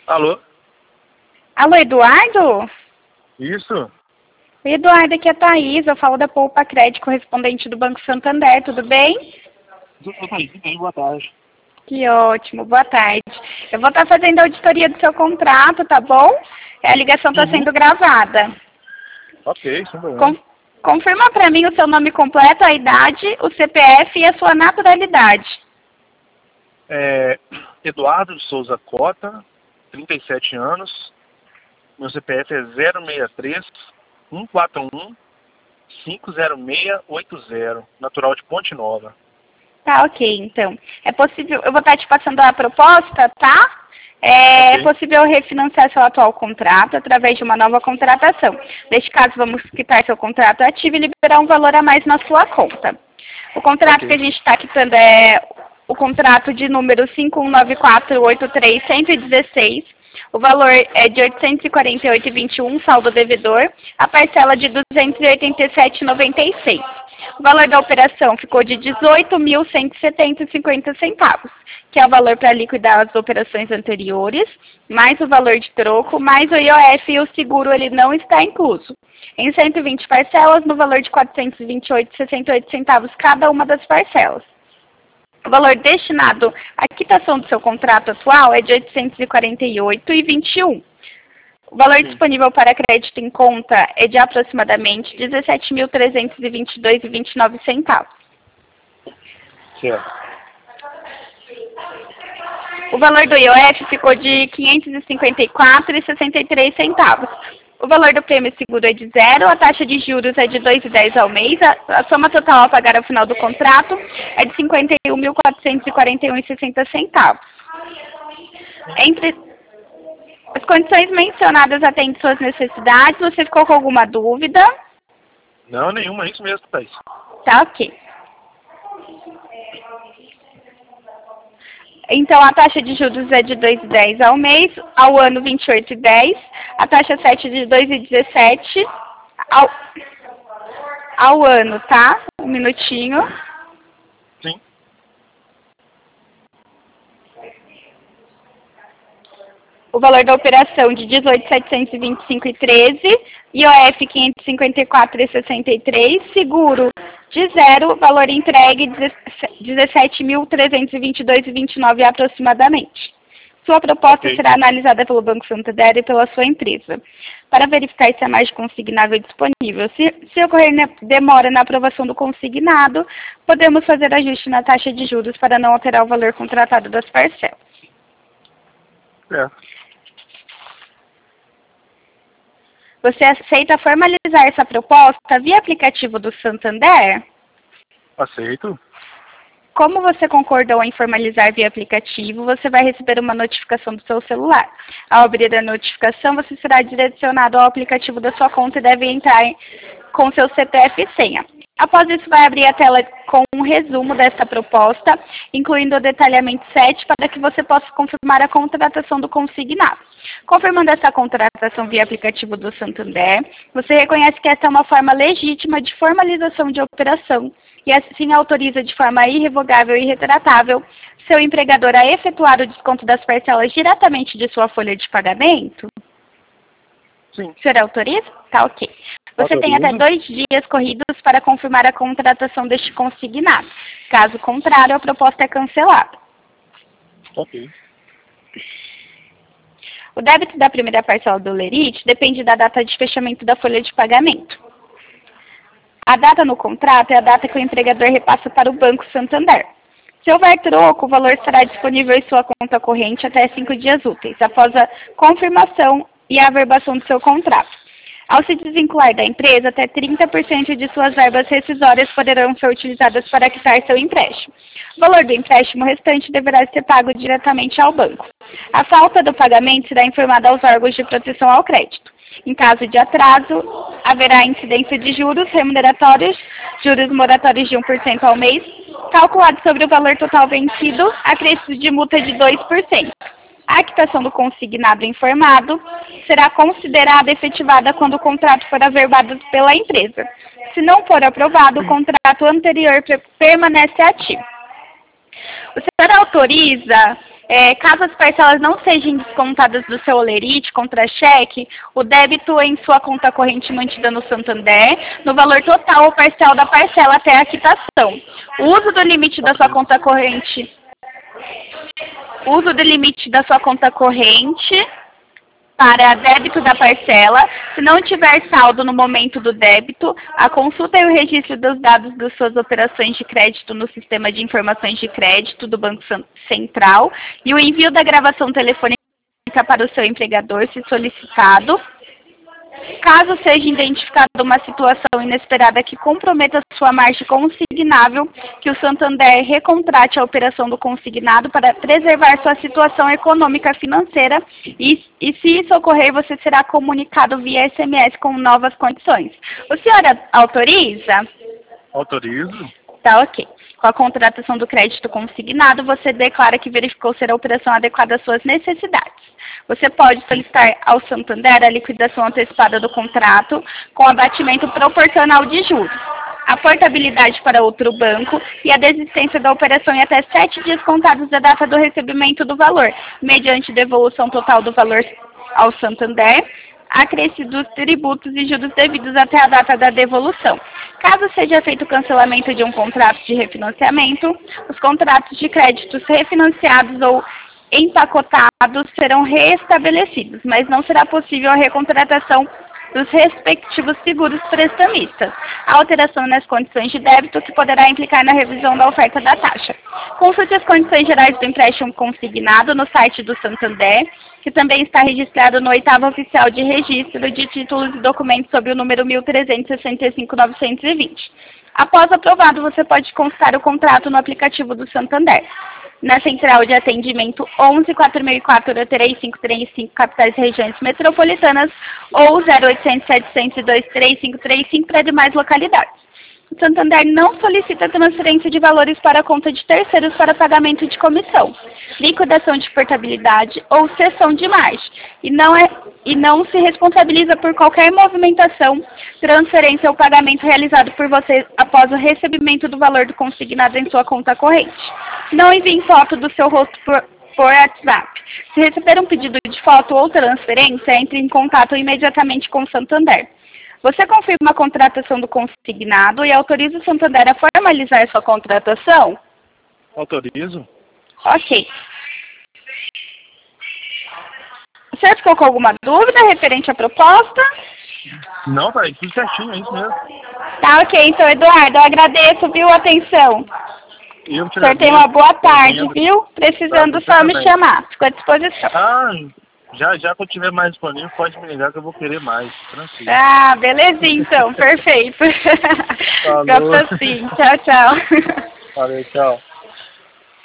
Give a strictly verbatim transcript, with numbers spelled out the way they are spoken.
Alô? Alô, Eduardo? Isso? Eduardo, aqui é a Thaís, eu falo da Poupa Crédito, correspondente do Banco Santander, tudo bem? Tudo bem, tudo bem, boa tarde. Que ótimo, boa tarde. Eu vou estar fazendo a auditoria do seu contrato, tá bom? A ligação está Uhum. sendo gravada. Ok, sem problema. Com, confirma para mim o seu nome completo, a idade, o C P F e a sua naturalidade. É, Eduardo de Souza Cota, trinta e sete anos. Meu C P F é zero seis três, um quatro um, cinco zero seis oito zero, natural de Ponte Nova. Tá, ok, então. É possível, eu vou estar te passando a proposta, tá? É, Ok. é possível refinanciar seu atual contrato através de uma nova contratação. Neste caso, vamos quitar seu contrato ativo e liberar um valor a mais na sua conta. O contrato Ok. que a gente está quitando é o contrato de número cinco um nove quatro oito três um um seis. O valor é de oitocentos e quarenta e oito reais e vinte e um, saldo devedor. A parcela de duzentos e oitenta e sete reais e noventa e seis. O valor da operação ficou de dezoito mil cento e setenta e cinquenta centavos, que é o valor para liquidar as operações anteriores, mais o valor de troco, mais o I O F e o seguro ele não está incluso. Em cento e vinte parcelas, no valor de quatrocentos e vinte e oito reais e sessenta e oito centavos cada uma das parcelas. O valor destinado à quitação do seu contrato atual é de oitocentos e quarenta e oito reais e vinte e um. O valor Sim. disponível para crédito em conta é de aproximadamente dezessete mil trezentos e vinte e dois reais e vinte e nove centavos. Certo. O valor do I O F ficou de quinhentos e cinquenta e quatro reais e sessenta e três centavos. O valor do prêmio seguro é de zero, a taxa de juros é de dois vírgula dez ao mês, a, a soma total a pagar ao final do contrato é de cinquenta e um mil quatrocentos e quarenta e um reais e sessenta centavos. Entre as condições mencionadas atendem suas necessidades, você ficou com alguma dúvida? Não, nenhuma, é isso mesmo, Thaís. Tá, ok. Então, a taxa de juros é de dois vírgula dez ao mês, ao ano vinte e oito reais e dez, a taxa sete de dois vírgula dezessete ao, ao ano, tá? Um minutinho. Sim. O valor da operação de dezoito mil setecentos e vinte e cinco reais e treze, I O F quinhentos e cinquenta e quatro reais e sessenta e três, seguro de zero, valor entregue dezessete mil trezentos e vinte e dois reais e vinte e nove aproximadamente. Sua proposta Ok. será analisada pelo Banco Santander e pela sua empresa, para verificar se a margem consignável disponível. Se, se ocorrer ne- demora na aprovação do consignado, podemos fazer ajuste na taxa de juros para não alterar o valor contratado das parcelas. Certo. Você aceita formalizar essa proposta via aplicativo do Santander? Aceito. Como você concordou em formalizar via aplicativo, você vai receber uma notificação do seu celular. Ao abrir a notificação, você será direcionado ao aplicativo da sua conta e deve entrar com seu C P F e senha. Após isso, vai abrir a tela com um resumo desta proposta, incluindo o detalhamento sete, para que você possa confirmar a contratação do consignado. Confirmando essa contratação via aplicativo do Santander, você reconhece que esta é uma forma legítima de formalização de operação e assim autoriza de forma irrevogável e retratável seu empregador a efetuar o desconto das parcelas diretamente de sua folha de pagamento? Sim. O senhor autoriza? Tá, ok. Você tem até Autorizo. dois dias corridos para confirmar a contratação deste consignado. Caso contrário, a proposta é cancelada. Ok. O débito da primeira parcela do lerite depende da data de fechamento da folha de pagamento. A data no contrato é a data que o empregador repassa para o Banco Santander. Se houver troco, o valor estará disponível em sua conta corrente até cinco dias úteis, após a confirmação e a averbação do seu contrato. Ao se desvincular da empresa, até trinta por cento de suas verbas rescisórias poderão ser utilizadas para quitar seu empréstimo. O valor do empréstimo restante deverá ser pago diretamente ao banco. A falta do pagamento será informada aos órgãos de proteção ao crédito. Em caso de atraso, haverá incidência de juros remuneratórios, juros moratórios de um por cento ao mês, calculado sobre o valor total vencido, acréscimo de multa de dois por cento. A quitação do consignado informado será considerada efetivada quando o contrato for averbado pela empresa. Se não for aprovado, o contrato anterior permanece ativo. O senhor autoriza, é, caso as parcelas não sejam descontadas do seu Olerite contra cheque, o débito em sua conta corrente mantida no Santander, no valor total ou parcial da parcela até a quitação. O uso do limite da sua conta corrente, uso do limite da sua conta corrente para débito da parcela. Se não tiver saldo no momento do débito, a consulta e o registro dos dados das suas operações de crédito no Sistema de Informações de Crédito do Banco Central e o envio da gravação telefônica para o seu empregador, se solicitado. Caso seja identificada uma situação inesperada que comprometa sua margem consignável, que o Santander recontrate a operação do consignado para preservar sua situação econômica financeira e, e se isso ocorrer, você será comunicado via S M S com novas condições. O senhor autoriza? Autorizo. Tá, ok. Com a contratação do crédito consignado, você declara que verificou ser a operação adequada às suas necessidades. Você pode solicitar ao Santander a liquidação antecipada do contrato com abatimento proporcional de juros, a portabilidade para outro banco e a desistência da operação em até sete dias contados da data do recebimento do valor, mediante devolução total do valor ao Santander, acrescidos tributos e juros devidos até a data da devolução. Caso seja feito o cancelamento de um contrato de refinanciamento, os contratos de créditos refinanciados ou empacotados serão restabelecidos, mas não será possível a recontratação dos respectivos seguros prestamistas, a alteração nas condições de débito que poderá implicar na revisão da oferta da taxa. Consulte as condições gerais do empréstimo consignado no site do Santander, que também está registrado no oitavo Oficial de Registro de Títulos e Documentos sob o número mil trezentos e sessenta e cinco ponto novecentos e vinte. Após aprovado, você pode consultar o contrato no aplicativo do Santander. Na central de atendimento onze quatro mil e quatro três cinco três cinco, capitais e regiões metropolitanas, ou zero oitocentos, setecentos e dois, três cinco três cinco para demais localidades. O Santander não solicita transferência de valores para a conta de terceiros para pagamento de comissão, liquidação de portabilidade ou cessão de margem, e não, é, e não se responsabiliza por qualquer movimentação, transferência ou pagamento realizado por você após o recebimento do valor do consignado em sua conta corrente. Não envie foto do seu rosto por, por WhatsApp. Se receber um pedido de foto ou transferência, entre em contato imediatamente com o Santander. Você confirma a contratação do consignado e autoriza o Santander a formalizar sua contratação? Autorizo. Ok. O senhor ficou com alguma dúvida referente à proposta? Não, pai, tudo certinho, é isso mesmo. Tá, ok. Então, Eduardo, eu agradeço, viu, a atenção. Eu te O senhor tem uma boa tarde, viu? Precisando Tá, só me também. chamar. Fico à disposição. Ah, já, já que eu tiver mais disponível, pode me ligar que eu vou querer mais. Tranquilo. Ah, belezinha, então. Perfeito. Falou. Gosto assim. Tchau, tchau. Valeu, tchau.